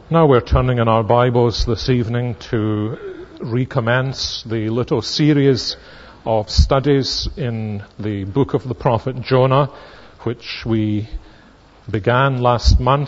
Now we're turning in our Bibles this evening to recommence the little series of studies in the book of the prophet Jonah, which we began last month.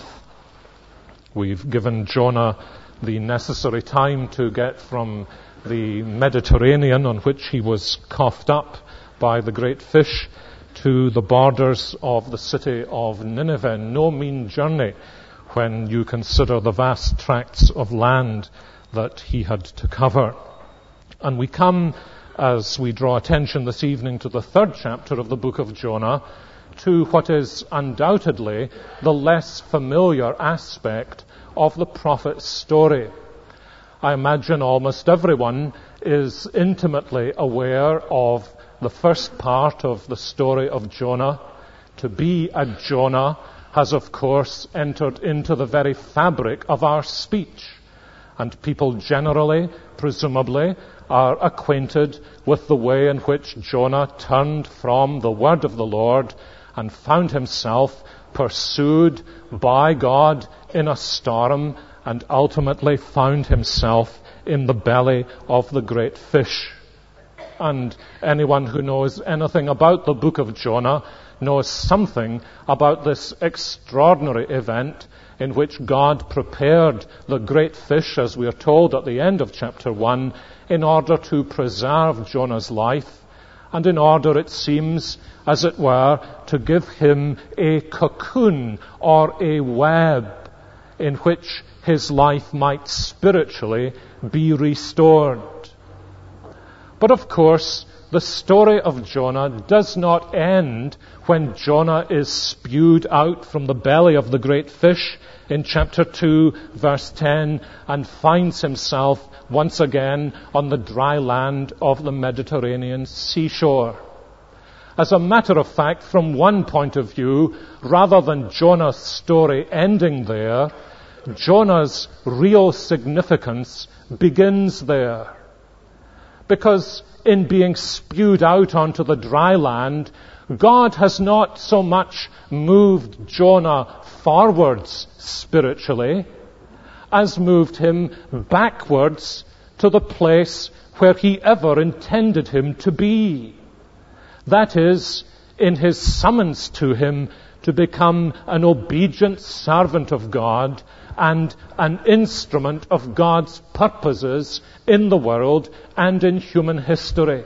We've given Jonah the necessary time to get from the Mediterranean, on which he was coughed up by the great fish, to the borders of the city of Nineveh. No mean journey when you consider the vast tracts of land that he had to cover. And we come, as we draw attention this evening to the third chapter of the book of Jonah, to what is undoubtedly the less familiar aspect of the prophet's story. I imagine almost everyone is intimately aware of the first part of the story of Jonah. To be a Jonah has, of course, entered into the very fabric of our speech. And people generally, presumably, are acquainted with the way in which Jonah turned from the word of the Lord and found himself pursued by God in a storm and ultimately found himself in the belly of the great fish. And anyone who knows anything about the book of Jonah knows something about this extraordinary event in which God prepared the great fish, as we are told at the end of chapter 1, in order to preserve Jonah's life, and in order, it seems, as it were, to give him a cocoon or a web in which his life might spiritually be restored. But of course, the story of Jonah does not end when Jonah is spewed out from the belly of the great fish in chapter 2, verse 10, and finds himself once again on the dry land of the Mediterranean seashore. As a matter of fact, from one point of view, rather than Jonah's story ending there, Jonah's real significance begins there. Because in being spewed out onto the dry land, God has not so much moved Jonah forwards spiritually as moved him backwards to the place where he ever intended him to be. That is, in his summons to him to become an obedient servant of God and an instrument of God's purposes in the world and in human history.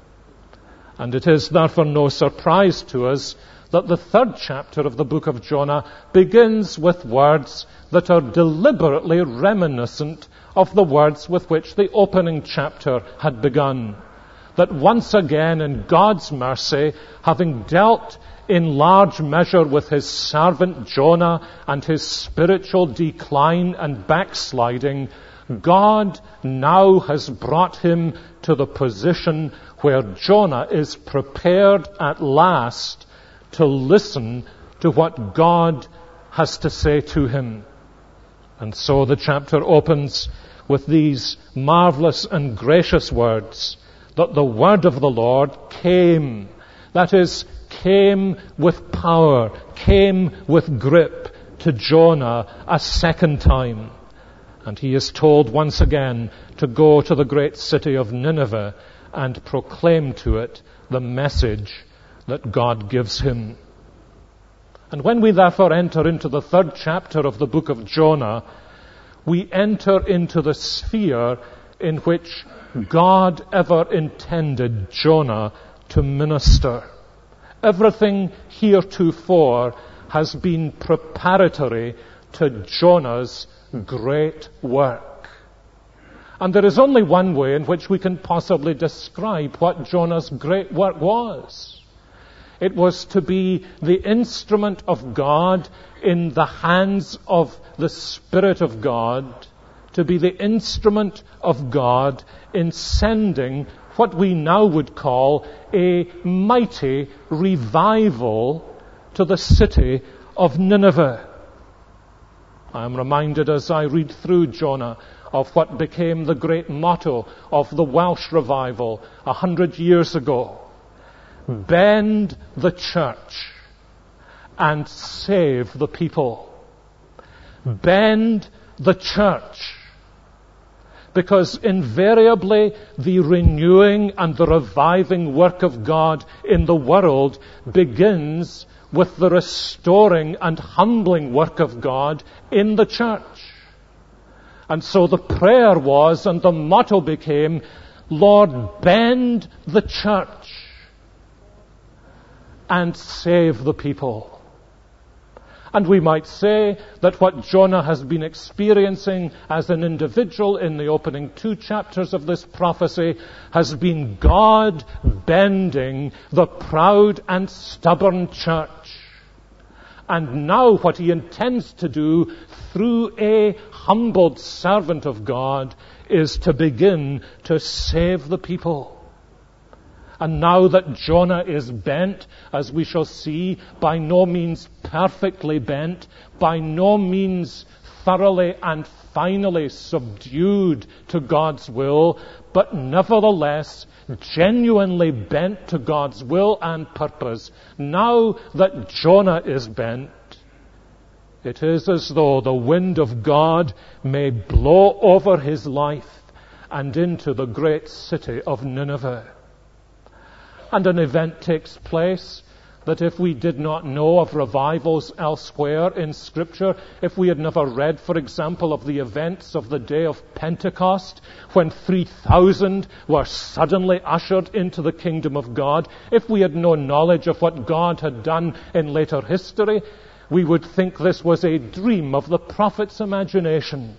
And it is therefore no surprise to us that the third chapter of the book of Jonah begins with words that are deliberately reminiscent of the words with which the opening chapter had begun. That once again, in God's mercy, having dealt in large measure with his servant Jonah and his spiritual decline and backsliding, God now has brought him to the position where Jonah is prepared at last to listen to what God has to say to him. And so the chapter opens with these marvelous and gracious words, that the word of the Lord came, that is, came with power, came with grip to Jonah a second time. And he is told once again to go to the great city of Nineveh and proclaim to it the message that God gives him. And when we therefore enter into the third chapter of the book of Jonah, we enter into the sphere in which God ever intended Jonah to minister. Everything heretofore has been preparatory to Jonah's great work. And there is only one way in which we can possibly describe what Jonah's great work was. It was to be the instrument of God in the hands of the Spirit of God, to be the instrument of God in sending what we now would call a mighty revival to the city of Nineveh. I am reminded as I read through Jonah of what became the great motto of the Welsh revival 100 years ago. Bend the church and save the people. Bend the church. Because invariably the renewing and the reviving work of God in the world begins with the restoring and humbling work of God in the church. And so the prayer was, and the motto became, Lord, bend the church and save the people. And we might say that what Jonah has been experiencing as an individual in the opening 2 chapters of this prophecy has been God bending the proud and stubborn church. And now what he intends to do through a humbled servant of God is to begin to save the people. And now that Jonah is bent, as we shall see, by no means perfectly bent, by no means thoroughly and finally subdued to God's will, but nevertheless genuinely bent to God's will and purpose, now that Jonah is bent, it is as though the wind of God may blow over his life and into the great city of Nineveh. And an event takes place that if we did not know of revivals elsewhere in Scripture, if we had never read, for example, of the events of the day of Pentecost, when 3,000 were suddenly ushered into the kingdom of God, if we had no knowledge of what God had done in later history, we would think this was a dream of the prophet's imagination.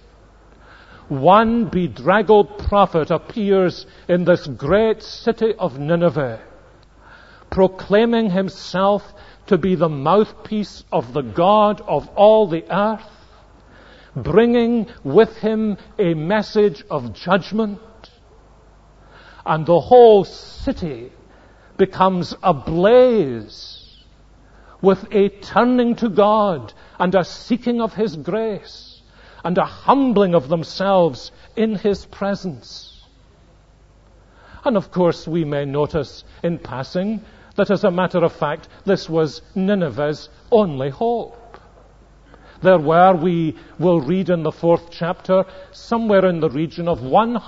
One bedraggled prophet appears in this great city of Nineveh, proclaiming himself to be the mouthpiece of the God of all the earth, bringing with him a message of judgment, and the whole city becomes ablaze with a turning to God and a seeking of his grace and a humbling of themselves in his presence. And of course we may notice in passing that as a matter of fact, this was Nineveh's only hope. There were, we will read in the 4th chapter, somewhere in the region of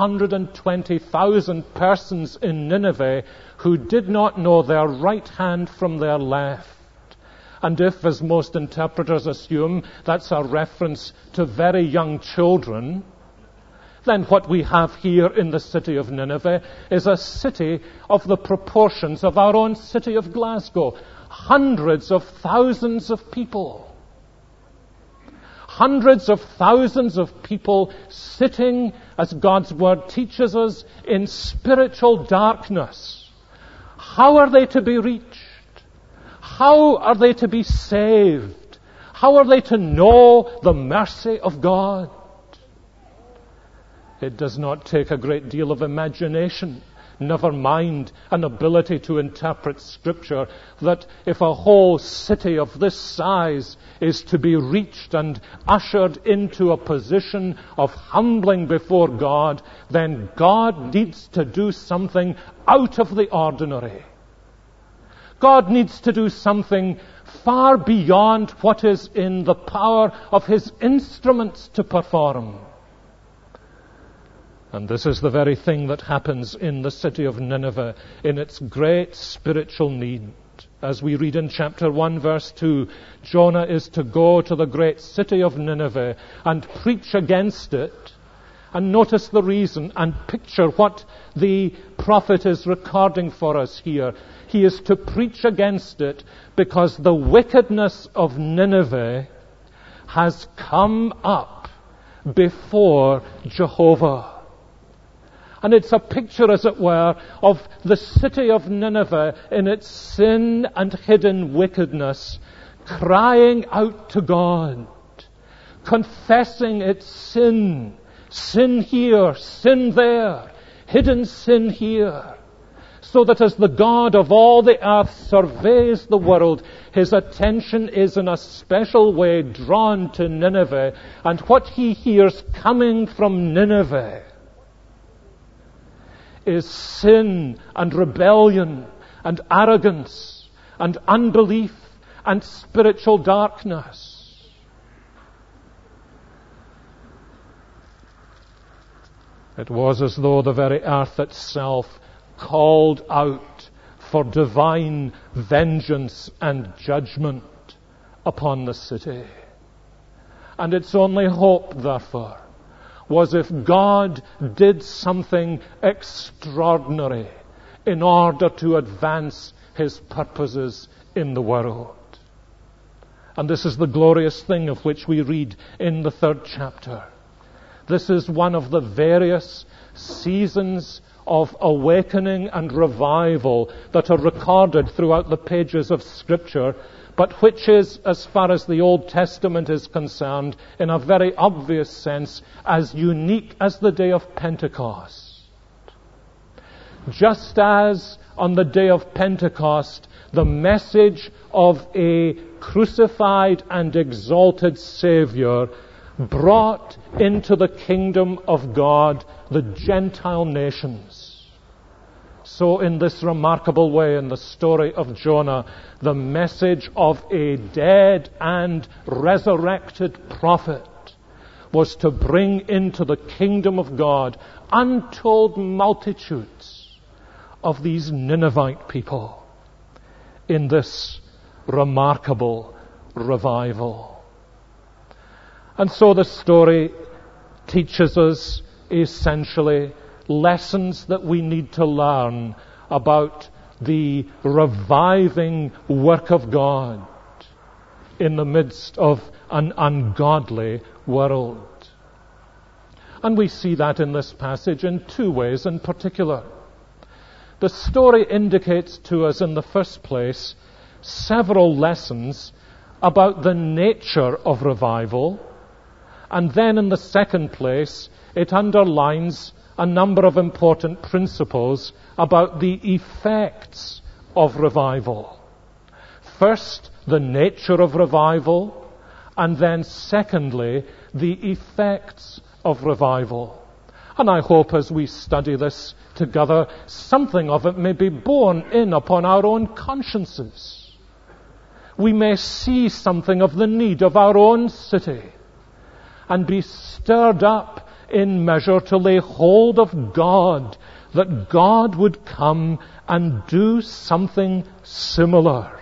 120,000 persons in Nineveh who did not know their right hand from their left. And if, as most interpreters assume, that's a reference to very young children, then what we have here in the city of Nineveh is a city of the proportions of our own city of Glasgow. Hundreds of thousands of people. Hundreds of thousands of people sitting, as God's Word teaches us, in spiritual darkness. How are they to be reached? How are they to be saved? How are they to know the mercy of God? It does not take a great deal of imagination, never mind an ability to interpret Scripture, that if a whole city of this size is to be reached and ushered into a position of humbling before God, then God needs to do something out of the ordinary. God needs to do something far beyond what is in the power of his instruments to perform. And this is the very thing that happens in the city of Nineveh in its great spiritual need. As we read in chapter 1, verse 2, Jonah is to go to the great city of Nineveh and preach against it. And notice the reason and picture what the prophet is recording for us here. He is to preach against it because the wickedness of Nineveh has come up before Jehovah. And it's a picture, as it were, of the city of Nineveh in its sin and hidden wickedness, crying out to God, confessing its sin. Sin here, sin there, hidden sin here. So that as the God of all the earth surveys the world, his attention is in a special way drawn to Nineveh, and what he hears coming from Nineveh is sin and rebellion and arrogance and unbelief and spiritual darkness. It was as though the very earth itself called out for divine vengeance and judgment upon the city. And its only hope, therefore, was if God did something extraordinary in order to advance his purposes in the world. And this is the glorious thing of which we read in the 3rd chapter. This is one of the various seasons of awakening and revival that are recorded throughout the pages of Scripture, but which is, as far as the Old Testament is concerned, in a very obvious sense, as unique as the day of Pentecost. Just as on the day of Pentecost, the message of a crucified and exalted Savior brought into the kingdom of God the Gentile nations. So in this remarkable way, in the story of Jonah, the message of a dead and resurrected prophet was to bring into the kingdom of God untold multitudes of these Ninevite people in this remarkable revival. And so the story teaches us essentially lessons that we need to learn about the reviving work of God in the midst of an ungodly world. And we see that in this passage in 2 ways in particular. The story indicates to us, in the first place, several lessons about the nature of revival. And then in the second place, it underlines a number of important principles about the effects of revival. First, the nature of revival, and then secondly, the effects of revival. And I hope as we study this together, something of it may be borne in upon our own consciences. We may see something of the need of our own city and be stirred up in measure to lay hold of God, that God would come and do something similar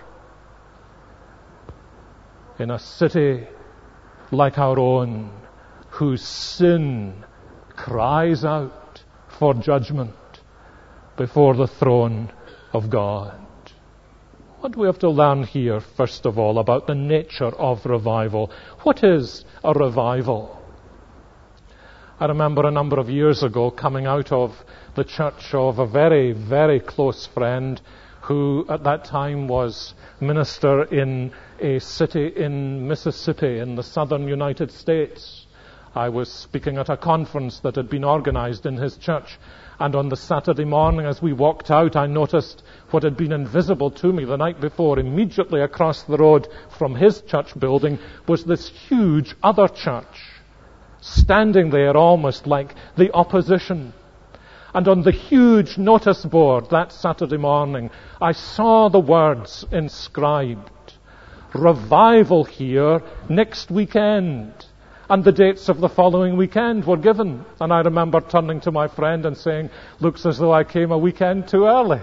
in a city like our own, whose sin cries out for judgment before the throne of God. What do we have to learn here, first of all, about the nature of revival? What is a revival? I remember a number of years ago coming out of the church of a very, very close friend who at that time was minister in a city in Mississippi in the southern United States. I was speaking at a conference that had been organized in his church, and on the Saturday morning as we walked out, I noticed what had been invisible to me the night before. Immediately across the road from his church building was this huge other church, standing there almost like the opposition. And on the huge notice board that Saturday morning, I saw the words inscribed, "Revival here next weekend." And the dates of the following weekend were given. And I remember turning to my friend and saying, "Looks as though I came a weekend too early."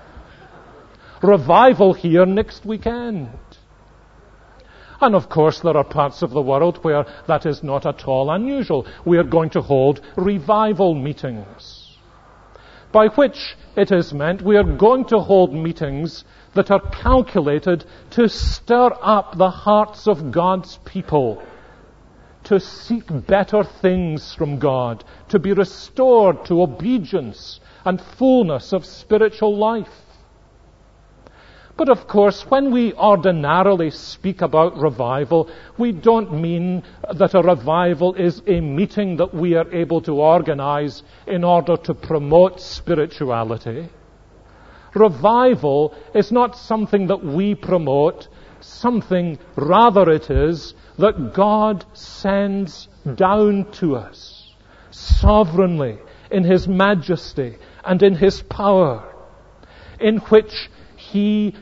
Revival here next weekend. And of course there are parts of the world where that is not at all unusual. We are going to hold revival meetings, by which it is meant we are going to hold meetings that are calculated to stir up the hearts of God's people, to seek better things from God, to be restored to obedience and fullness of spiritual life. But of course, when we ordinarily speak about revival, we don't mean that a revival is a meeting that we are able to organize in order to promote spirituality. Revival is not something that we promote, something rather it is that God sends down to us sovereignly in His majesty and in His power, in which He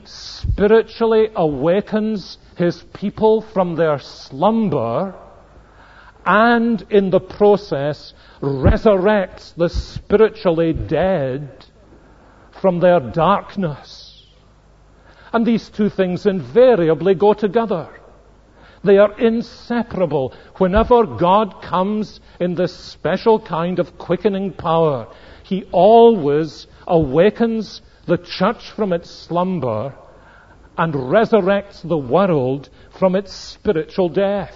spiritually awakens His people from their slumber and in the process resurrects the spiritually dead from their darkness. And these two things invariably go together. They are inseparable. Whenever God comes in this special kind of quickening power, He always awakens the church from its slumber and resurrects the world from its spiritual death.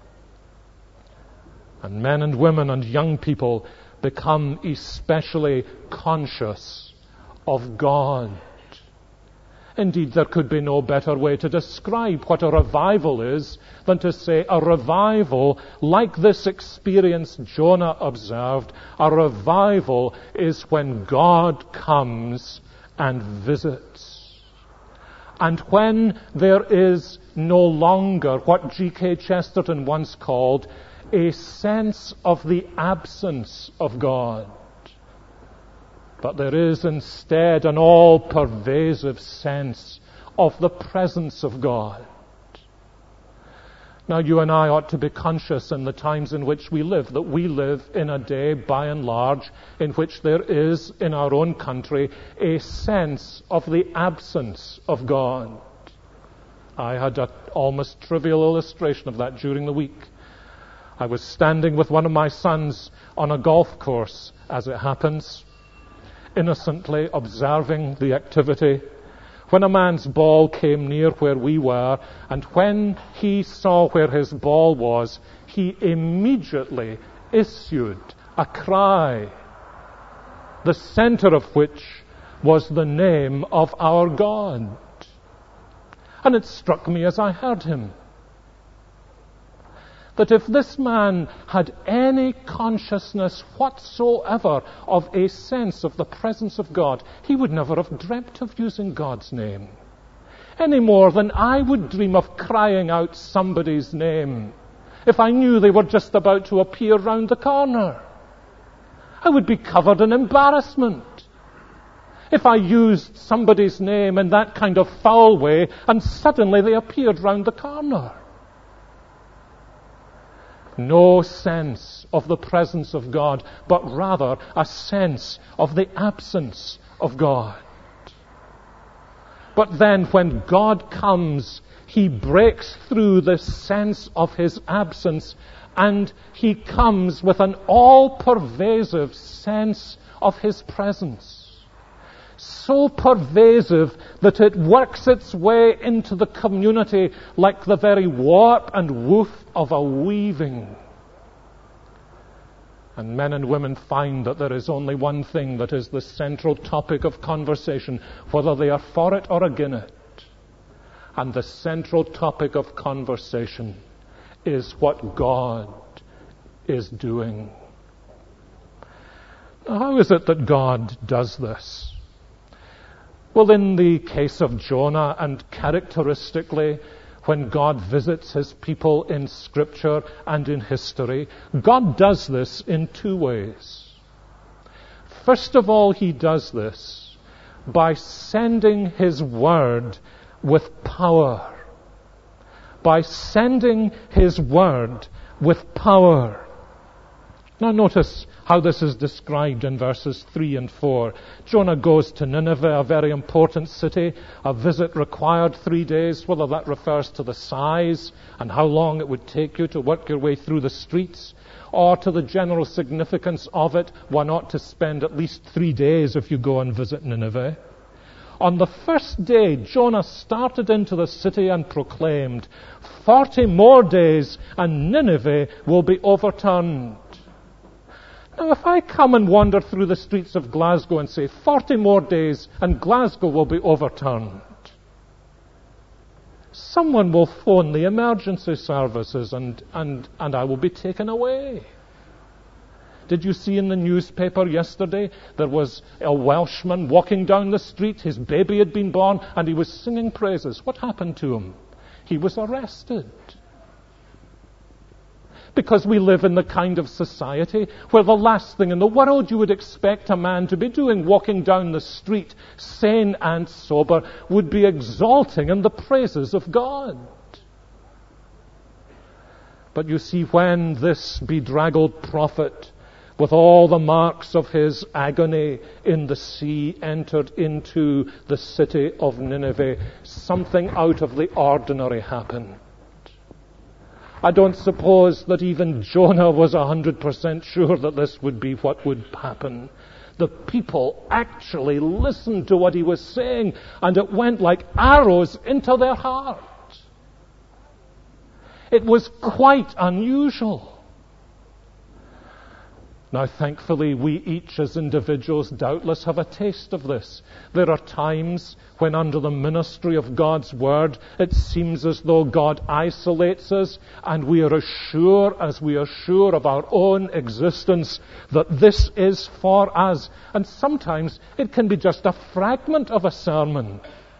And men and women and young people become especially conscious of God. Indeed, there could be no better way to describe what a revival is than to say a revival, like this experience Jonah observed, a revival is when God comes and visits. And when there is no longer what G.K. Chesterton once called a sense of the absence of God, but there is instead an all-pervasive sense of the presence of God. Now, you and I ought to be conscious in the times in which we live, that we live in a day, by and large, in which there is, in our own country, a sense of the absence of God. I had an almost trivial illustration of that during the week. I was standing with one of my sons on a golf course, as it happens, innocently observing the activity, when a man's ball came near where we were, and when he saw where his ball was, he immediately issued a cry, the center of which was the name of our God. And it struck me as I heard him that if this man had any consciousness whatsoever of a sense of the presence of God, he would never have dreamt of using God's name, any more than I would dream of crying out somebody's name if I knew they were just about to appear round the corner. I would be covered in embarrassment if I used somebody's name in that kind of foul way and suddenly they appeared round the corner. No sense of the presence of God, but rather a sense of the absence of God. But then when God comes, He breaks through the sense of His absence, and He comes with an all-pervasive sense of His presence. So pervasive that it works its way into the community like the very warp and woof of a weaving. And men and women find that there is only one thing that is the central topic of conversation, whether they are for it or against it. And the central topic of conversation is what God is doing. Now, how is it that God does this? Well, in the case of Jonah, and characteristically when God visits His people in Scripture and in history, God does this in two ways. First of all, He does this by sending His word with power. By sending His word with power. Now notice how this is described in verses 3 and 4. Jonah goes to Nineveh, a very important city. A visit required 3 days, whether that refers to the size and how long it would take you to work your way through the streets, or to the general significance of it. One ought to spend at least 3 days if you go and visit Nineveh. On the first day, Jonah started into the city and proclaimed, 40 more days and Nineveh will be overturned. Now, if I come and wander through the streets of Glasgow and say, 40 more days and Glasgow will be overturned, someone will phone the emergency services and I will be taken away. Did you see in the newspaper yesterday, there was a Welshman walking down the street, his baby had been born, and he was singing praises. What happened to him? He was arrested. Because we live in the kind of society where the last thing in the world you would expect a man to be doing, walking down the street, sane and sober, would be exalting in the praises of God. But you see, when this bedraggled prophet, with all the marks of his agony in the sea, entered into the city of Nineveh, something out of the ordinary happened. I don't suppose that even Jonah was 100% sure that this would be what would happen. The people actually listened to what he was saying, and it went like arrows into their heart. It was quite unusual. Now, thankfully, we each as individuals doubtless have a taste of this. There are times when under the ministry of God's Word, it seems as though God isolates us, and we are as sure as we are sure of our own existence that this is for us. And sometimes it can be just a fragment of a sermon.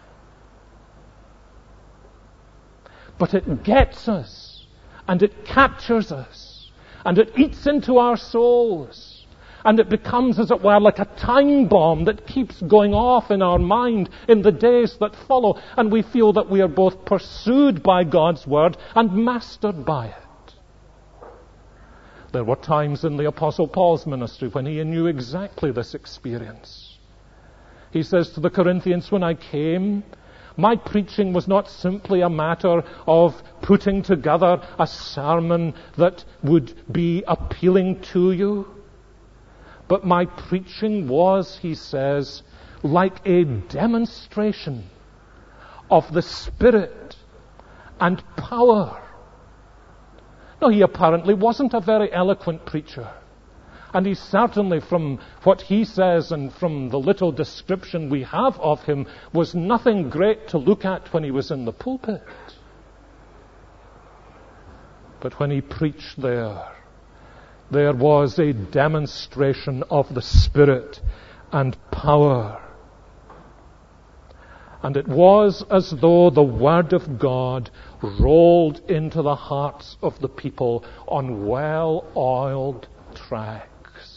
But it gets us, and it captures us. And it eats into our souls. And it becomes, as it were, like a time bomb that keeps going off in our mind in the days that follow. And we feel that we are both pursued by God's Word and mastered by it. There were times in the Apostle Paul's ministry when he knew exactly this experience. He says to the Corinthians, when I came, my preaching was not simply a matter of putting together a sermon that would be appealing to you. But my preaching was, he says, like a demonstration of the Spirit and power. Now, he apparently wasn't a very eloquent preacher. And he certainly, from what he says and from the little description we have of him, was nothing great to look at when he was in the pulpit. But when he preached there was a demonstration of the Spirit and power. And it was as though the Word of God rolled into the hearts of the people on well-oiled tracks.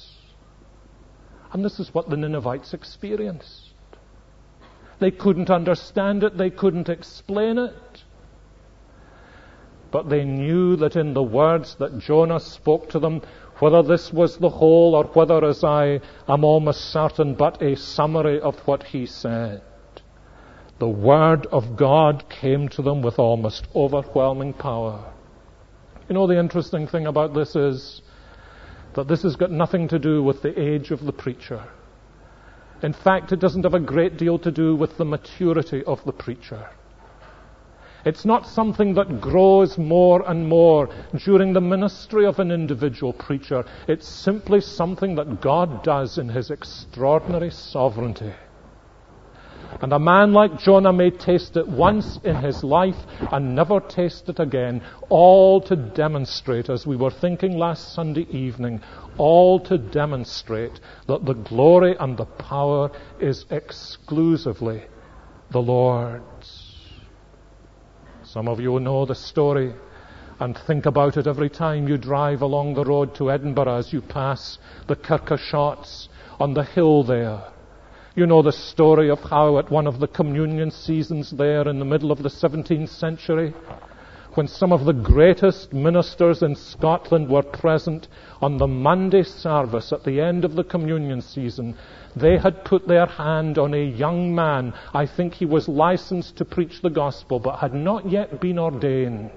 And this is what the Ninevites experienced. They couldn't understand it. They couldn't explain it. But they knew that in the words that Jonah spoke to them, whether this was the whole or whether, as I am almost certain, but a summary of what he said, the Word of God came to them with almost overwhelming power. You know, the interesting thing about this is that this has got nothing to do with the age of the preacher. In fact, it doesn't have a great deal to do with the maturity of the preacher. It's not something that grows more and more during the ministry of an individual preacher. It's simply something that God does in His extraordinary sovereignty. And a man like Jonah may taste it once in his life and never taste it again, all to demonstrate, as we were thinking last Sunday evening, all to demonstrate that the glory and the power is exclusively the Lord's. Some of you know the story and think about it every time you drive along the road to Edinburgh as you pass the Kirk of Shotts on the hill there. You know the story of how at one of the communion seasons there in the middle of the 17th century, when some of the greatest ministers in Scotland were present on the Monday service at the end of the communion season, they had put their hand on a young man. I think he was licensed to preach the gospel, but had not yet been ordained.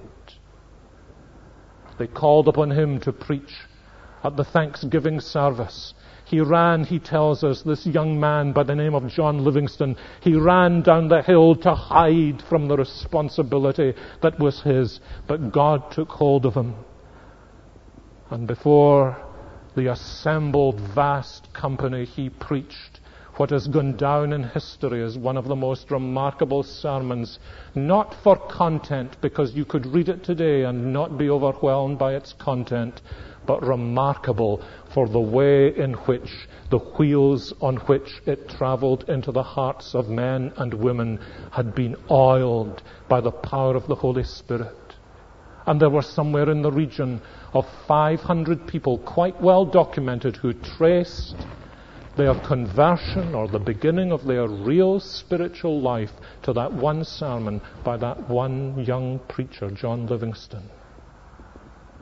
They called upon him to preach at the Thanksgiving service. He ran, he tells us, this young man by the name of John Livingston, he ran down the hill to hide from the responsibility that was his. But God took hold of him. And before the assembled vast company, he preached what has gone down in history as one of the most remarkable sermons, not for content, because you could read it today and not be overwhelmed by its content, but remarkable for the way in which the wheels on which it travelled into the hearts of men and women had been oiled by the power of the Holy Spirit. And there were somewhere in the region of 500 people, quite well documented, who traced their conversion or the beginning of their real spiritual life to that one sermon by that one young preacher, John Livingston.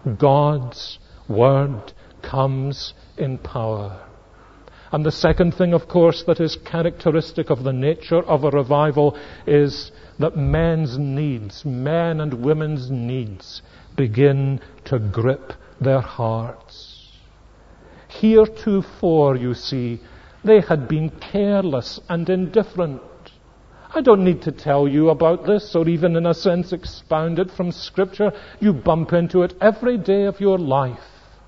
God's Word comes in power. And the second thing, of course, that is characteristic of the nature of a revival is that men's needs, men and women's needs, begin to grip their hearts. Heretofore, you see, they had been careless and indifferent. I don't need to tell you about this, or even in a sense expound it from Scripture. You bump into it every day of your life.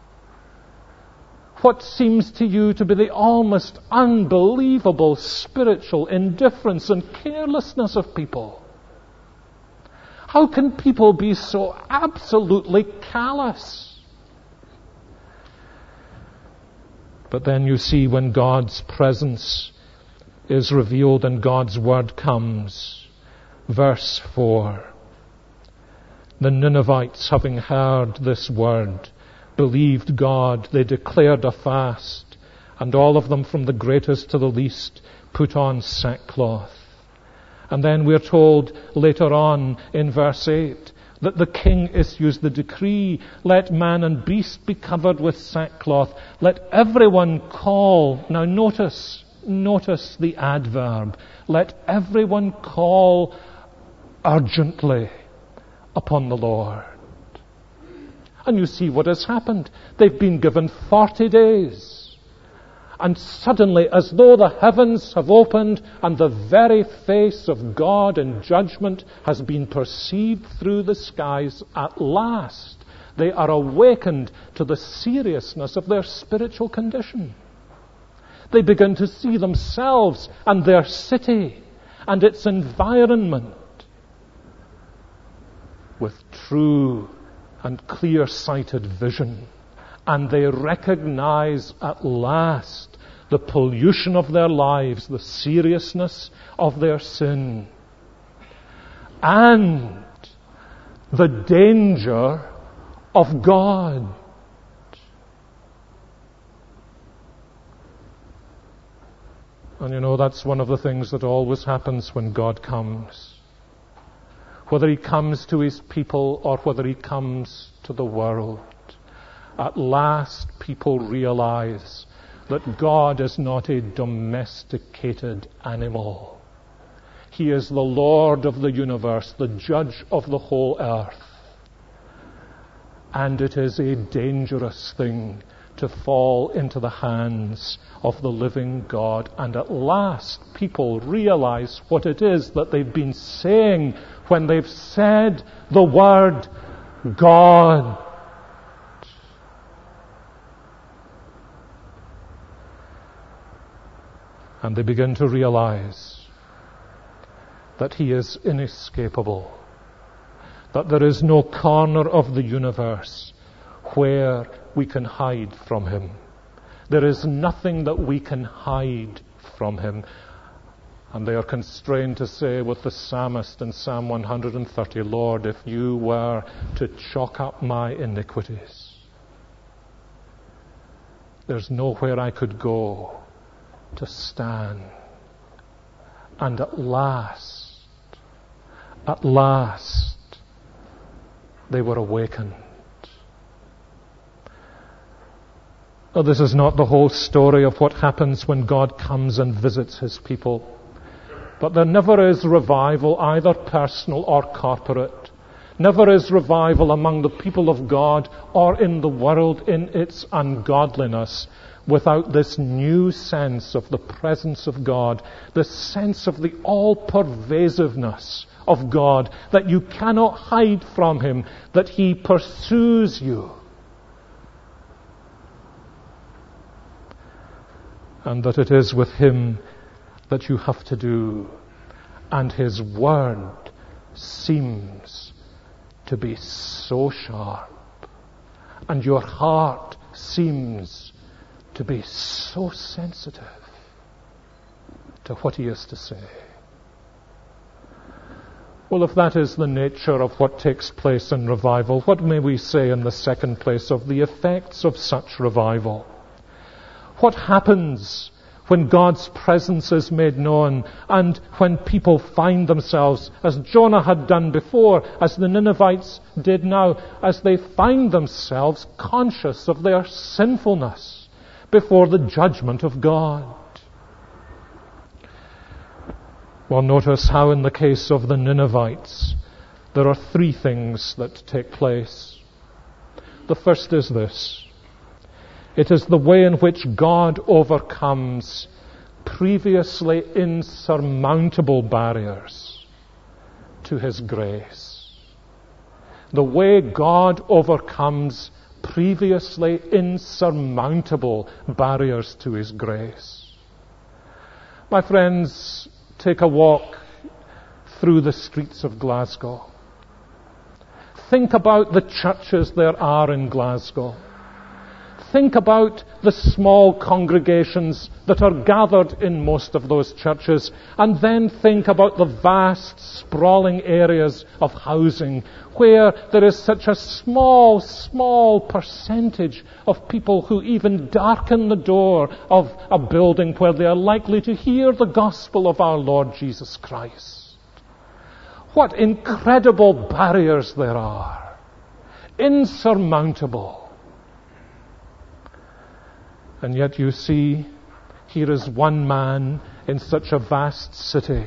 What seems to you to be the almost unbelievable spiritual indifference and carelessness of people? How can people be so absolutely callous? But then you see, when God's presence is revealed and God's Word comes, verse 4, the Ninevites, having heard this word, believed God. They declared a fast, and all of them, from the greatest to the least, put on sackcloth. And then we're told later on in verse 8 that the king issues the decree, let man and beast be covered with sackcloth. Let everyone call. Now notice the adverb. Let everyone call urgently upon the Lord. And you see what has happened. They've been given 40 days. And suddenly, as though the heavens have opened and the very face of God in judgment has been perceived through the skies, at last they are awakened to the seriousness of their spiritual condition. They begin to see themselves and their city and its environment with true and clear-sighted vision, and they recognize at last the pollution of their lives, the seriousness of their sin, and the danger of God. And you know, that's one of the things that always happens when God comes. Whether He comes to His people or whether He comes to the world, at last people realize that God is not a domesticated animal. He is the Lord of the universe, the judge of the whole earth. And it is a dangerous thing to fall into the hands of the living God. And at last people realize what it is that they've been saying when they've said the word God. And they begin to realize that He is inescapable, that there is no corner of the universe where we can hide from Him. There is nothing that we can hide from Him. And they are constrained to say with the psalmist in Psalm 130, Lord, if You were to chalk up my iniquities, there's nowhere I could go to stand. And at last, they were awakened. Now, this is not the whole story of what happens when God comes and visits His people. But there never is revival, either personal or corporate. Never is revival among the people of God or in the world in its ungodliness without this new sense of the presence of God, the sense of the all-pervasiveness of God, that you cannot hide from Him, that He pursues you. And that it is with Him that you have to do. And His word seems to be so sharp. And your heart seems to be so sensitive to what He has to say. Well, if that is the nature of what takes place in revival, what may we say in the second place of the effects of such revival? What happens when God's presence is made known, and when people find themselves, as Jonah had done before, as the Ninevites did now, as they find themselves conscious of their sinfulness before the judgment of God. Well, notice how in the case of the Ninevites, there are three things that take place. The first is this. It is the way in which God overcomes previously insurmountable barriers to His grace. The way God overcomes previously insurmountable barriers to His grace. My friends, take a walk through the streets of Glasgow. Think about the churches there are in Glasgow. Think about the small congregations that are gathered in most of those churches, and then think about the vast, sprawling areas of housing where there is such a small percentage of people who even darken the door of a building where they are likely to hear the gospel of our Lord Jesus Christ. What incredible barriers there are. Insurmountable. And yet you see, here is one man in such a vast city.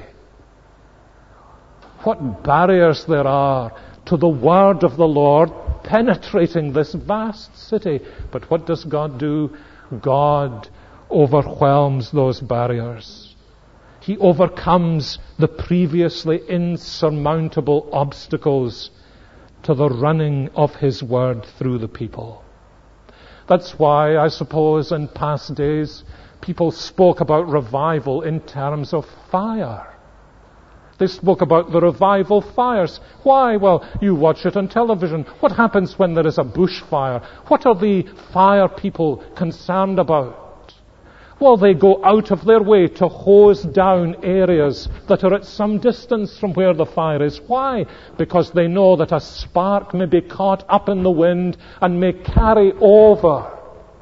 What barriers there are to the word of the Lord penetrating this vast city. But what does God do? God overwhelms those barriers. He overcomes the previously insurmountable obstacles to the running of His word through the people. That's why, I suppose, in past days, people spoke about revival in terms of fire. They spoke about the revival fires. Why? Well, you watch it on television. What happens when there is a bushfire? What are the fire people concerned about? Well, they go out of their way to hose down areas that are at some distance from where the fire is. Why? Because they know that a spark may be caught up in the wind and may carry over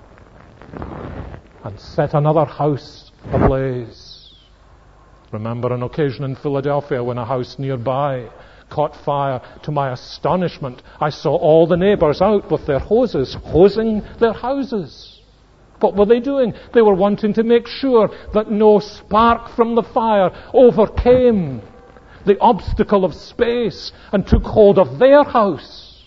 and set another house ablaze. Remember an occasion in Philadelphia when a house nearby caught fire. To my astonishment, I saw all the neighbors out with their hoses, hosing their houses. What were they doing? They were wanting to make sure that no spark from the fire overcame the obstacle of space and took hold of their house.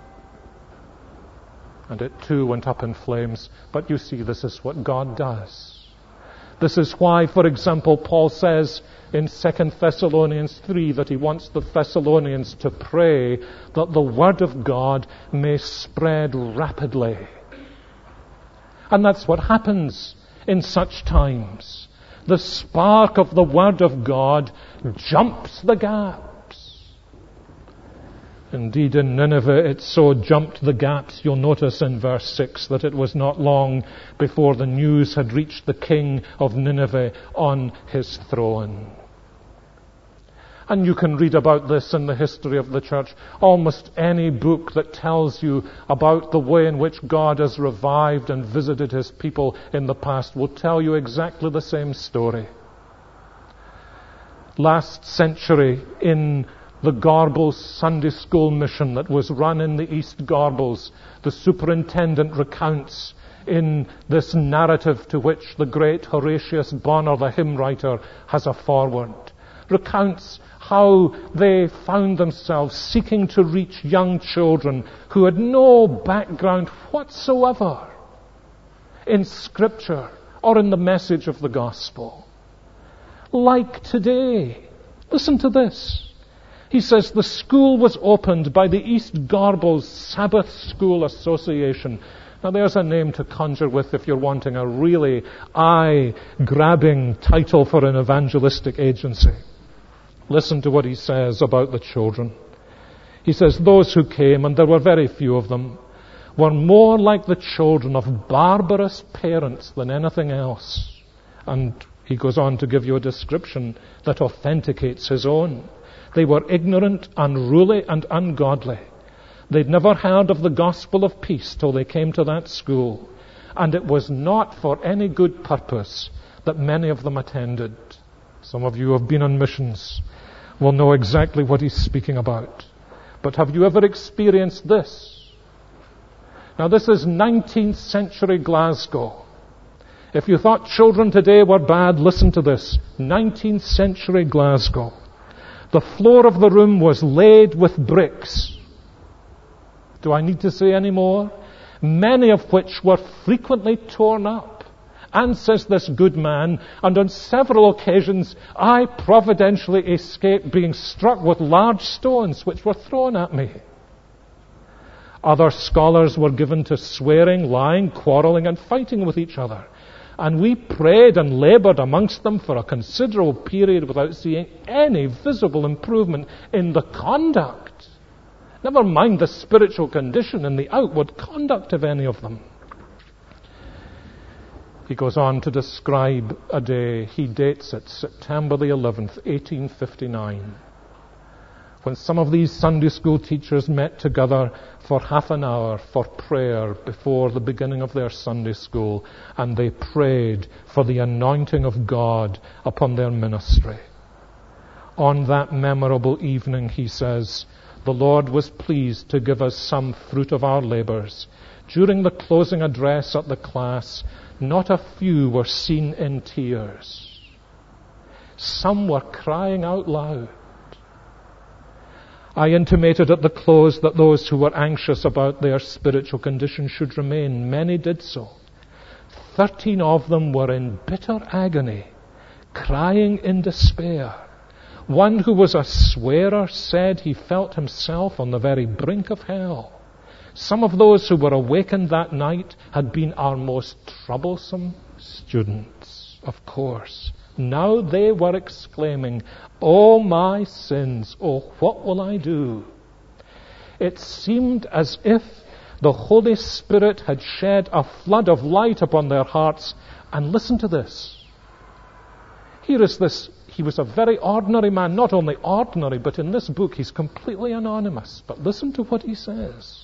And it too went up in flames. But you see, this is what God does. This is why, for example, Paul says in 2 Thessalonians 3 that he wants the Thessalonians to pray that the Word of God may spread rapidly. And that's what happens in such times. The spark of the Word of God jumps the gaps. Indeed, in Nineveh it so jumped the gaps, you'll notice in verse 6, that it was not long before the news had reached the king of Nineveh on his throne. And you can read about this in the history of the church. Almost any book that tells you about the way in which God has revived and visited His people in the past will tell you exactly the same story. Last century, in the Gorbals Sunday School mission that was run in the East Gorbals, the superintendent recounts in this narrative to which the great Horatius Bonar, the hymn writer, has a foreword, recounts how they found themselves seeking to reach young children who had no background whatsoever in Scripture or in the message of the gospel. Like today. Listen to this. He says the school was opened by the East Gorbals Sabbath School Association. Now there's a name to conjure with if you're wanting a really eye-grabbing title for an evangelistic agency. Listen to what he says about the children. He says, those who came, and there were very few of them, were more like the children of barbarous parents than anything else. And he goes on to give you a description that authenticates his own. They were ignorant, unruly, and ungodly. They'd never heard of the gospel of peace till they came to that school. And it was not for any good purpose that many of them attended. Some of you who have been on missions will know exactly what he's speaking about. But have you ever experienced this? Now this is 19th century Glasgow. If you thought children today were bad, listen to this. 19th century Glasgow. The floor of the room was laid with bricks. Do I need to say any more? Many of which were frequently torn up. And says this good man, and on several occasions I providentially escaped being struck with large stones which were thrown at me. Other scholars were given to swearing, lying, quarreling, and fighting with each other. And we prayed and laboured amongst them for a considerable period without seeing any visible improvement in the conduct. Never mind the spiritual condition and the outward conduct of any of them. He goes on to describe a day. He dates it September the 11th, 1859, when some of these Sunday school teachers met together for half an hour for prayer before the beginning of their Sunday school, and they prayed for the anointing of God upon their ministry. On that memorable evening, he says, the Lord was pleased to give us some fruit of our labours. During the closing address at the class, not a few were seen in tears. Some were crying out loud. I intimated at the close that those who were anxious about their spiritual condition should remain. Many did so. 13 of them were in bitter agony, crying in despair. One who was a swearer said he felt himself on the very brink of hell. Some of those who were awakened that night had been our most troublesome students, of course. Now they were exclaiming, "Oh, my sins, oh, what will I do?" It seemed as if the Holy Spirit had shed a flood of light upon their hearts. And listen to this. Here is this. He was a very ordinary man, not only ordinary, but in this book he's completely anonymous. But listen to what he says.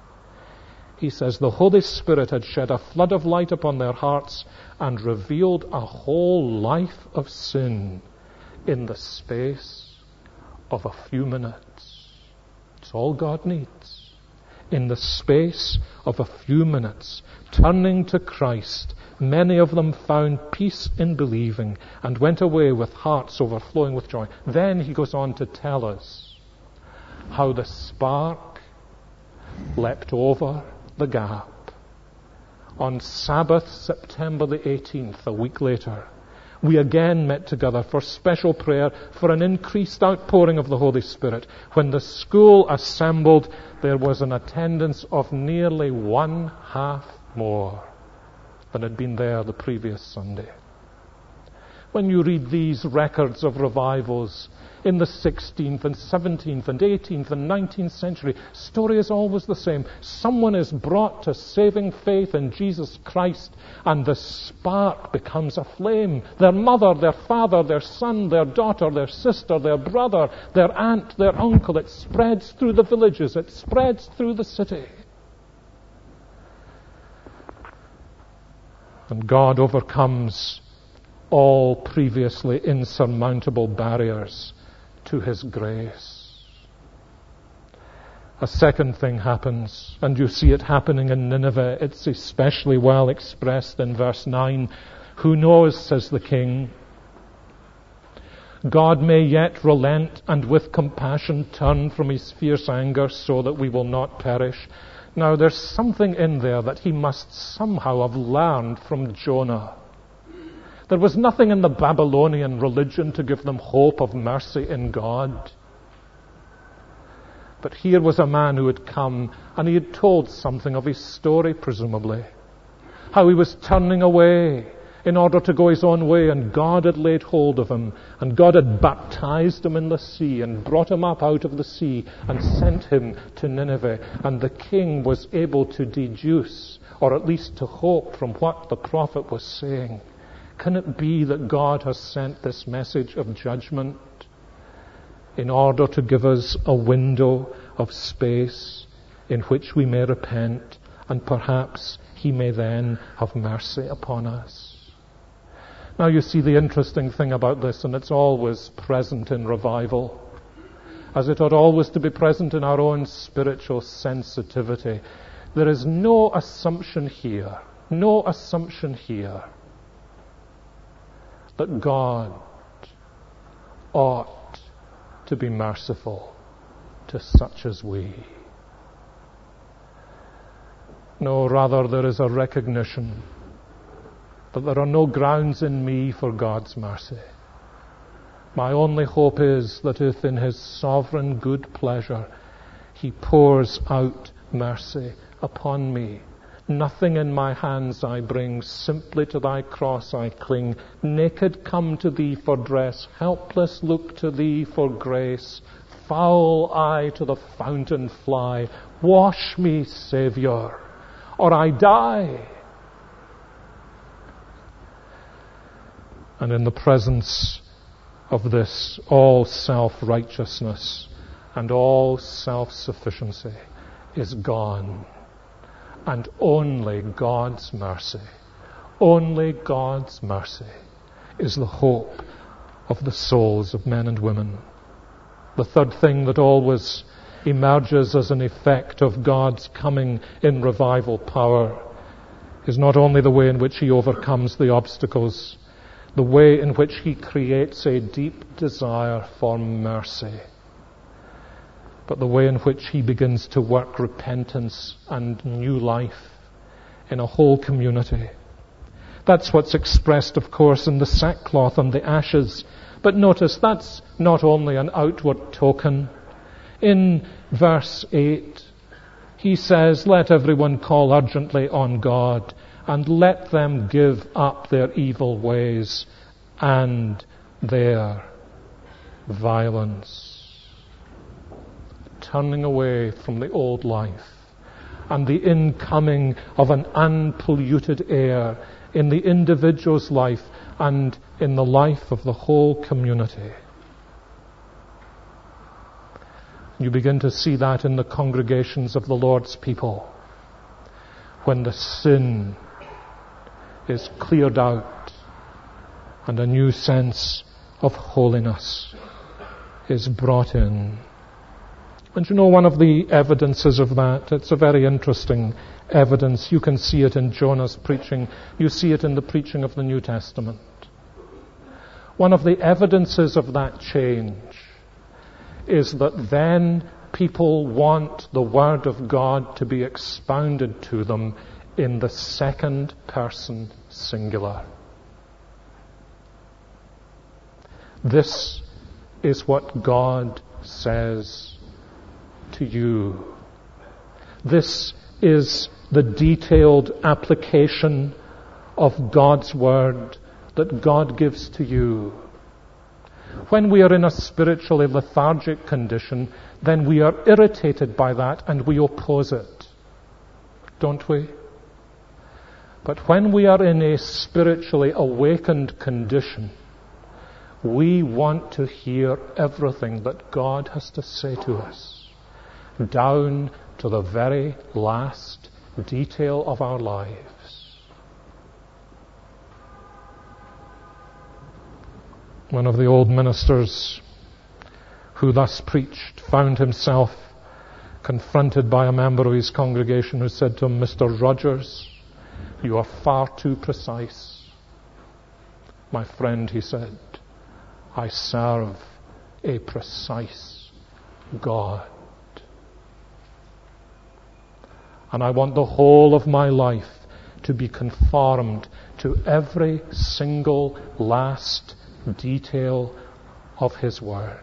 He says, the Holy Spirit had shed a flood of light upon their hearts and revealed a whole life of sin in the space of a few minutes. It's all God needs. In the space of a few minutes, turning to Christ, many of them found peace in believing and went away with hearts overflowing with joy. Then he goes on to tell us how the spark leapt over the gap. On Sabbath, September the 18th, a week later, we again met together for special prayer for an increased outpouring of the Holy Spirit. When the school assembled, there was an attendance of nearly one half more than had been there the previous Sunday. When you read these records of revivals in the 16th and 17th and 18th and 19th century, story is always the same. Someone is brought to saving faith in Jesus Christ, and the spark becomes a flame. Their mother, their father, their son, their daughter, their sister, their brother, their aunt, their uncle. It spreads through the villages. It spreads through the city. And God overcomes all previously insurmountable barriers to His grace. A second thing happens, and you see it happening in Nineveh. It's especially well expressed in verse 9. Who knows, says the king, God may yet relent and with compassion turn from His fierce anger so that we will not perish. Now there's something in there that he must somehow have learned from Jonah. There was nothing in the Babylonian religion to give them hope of mercy in God. But here was a man who had come, and he had told something of his story, presumably. How he was turning away in order to go his own way, and God had laid hold of him, and God had baptized him in the sea, and brought him up out of the sea, and sent him to Nineveh. And the king was able to deduce, or at least to hope from what the prophet was saying. Can it be that God has sent this message of judgment in order to give us a window of space in which we may repent, and perhaps He may then have mercy upon us? Now you see the interesting thing about this, and it's always present in revival, as it ought always to be present in our own spiritual sensitivity. There is no assumption here that God ought to be merciful to such as we. No, rather there is a recognition that there are no grounds in me for God's mercy. My only hope is that if in His sovereign good pleasure He pours out mercy upon me, nothing in my hands I bring, simply to Thy cross I cling. Naked come to Thee for dress, helpless look to Thee for grace. Foul I to the fountain fly, wash me, Saviour, or I die. And in the presence of this, all self-righteousness and all self-sufficiency is gone. And only God's mercy is the hope of the souls of men and women. The third thing that always emerges as an effect of God's coming in revival power is not only the way in which He overcomes the obstacles, the way in which He creates a deep desire for mercy, but the way in which He begins to work repentance and new life in a whole community. That's what's expressed, of course, in the sackcloth and the ashes. But notice, that's not only an outward token. In verse 8, he says, let everyone call urgently on God, and let them give up their evil ways and their violence. Turning away from the old life and the incoming of an unpolluted air in the individual's life and in the life of the whole community. You begin to see that in the congregations of the Lord's people, when the sin is cleared out and a new sense of holiness is brought in. And you know, one of the evidences of that, it's a very interesting evidence. You can see it in Jonah's preaching. You see it in the preaching of the New Testament. One of the evidences of that change is that then people want the Word of God to be expounded to them in the second person singular. This is what God says to you. This is the detailed application of God's Word that God gives to you. When we are in a spiritually lethargic condition, then we are irritated by that and we oppose it, don't we? But when we are in a spiritually awakened condition, we want to hear everything that God has to say to us, down to the very last detail of our lives. One of the old ministers who thus preached found himself confronted by a member of his congregation who said to him, "Mr. Rogers, you are far too precise." "My friend," he said, "I serve a precise God. And I want the whole of my life to be conformed to every single last detail of His Word."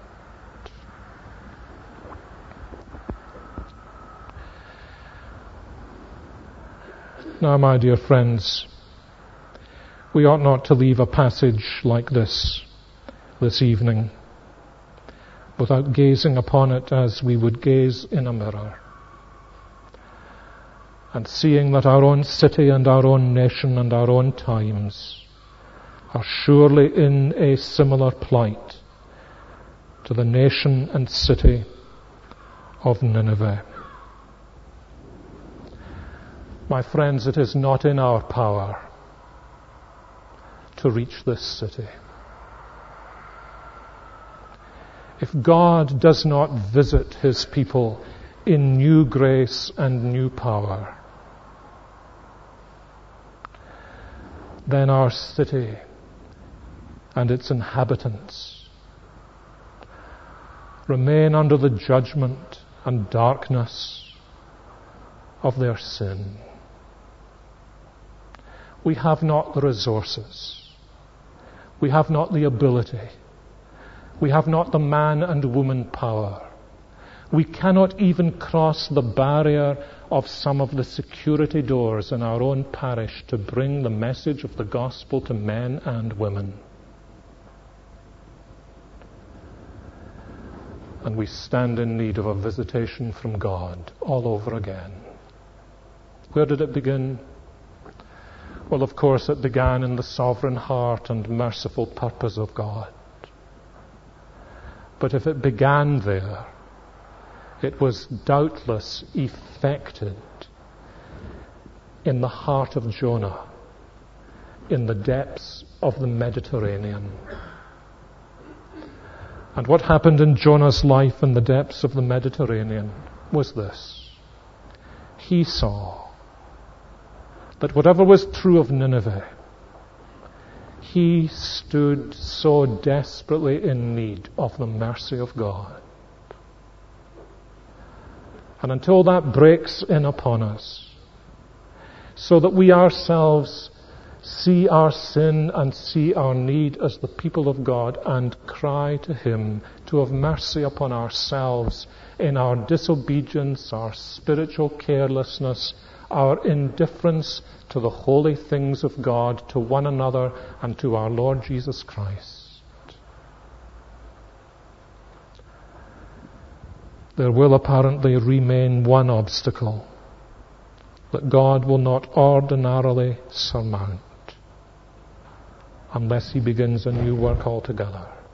Now, my dear friends, we ought not to leave a passage like this evening without gazing upon it as we would gaze in a mirror, and seeing that our own city and our own nation and our own times are surely in a similar plight to the nation and city of Nineveh. My friends, it is not in our power to to reach this city. If God does not visit his people in new grace and new power, then our city and its inhabitants remain under the judgment and darkness of their sin. We have not the resources. We have not the ability. We have not the man and woman power. We cannot even cross the barrier of some of the security doors in our own parish to bring the message of the gospel to men and women. And we stand in need of a visitation from God all over again. Where did it begin? Well, of course, it began in the sovereign heart and merciful purpose of God. But if it began there, it was doubtless effected in the heart of Jonah, in the depths of the Mediterranean. And what happened in Jonah's life in the depths of the Mediterranean was this. He saw that whatever was true of Nineveh, he stood so desperately in need of the mercy of God. And until that breaks in upon us, so that we ourselves see our sin and see our need as the people of God and cry to him to have mercy upon ourselves in our disobedience, our spiritual carelessness, our indifference to the holy things of God, to one another and to our Lord Jesus Christ. There will apparently remain one obstacle that God will not ordinarily surmount unless he begins a new work altogether.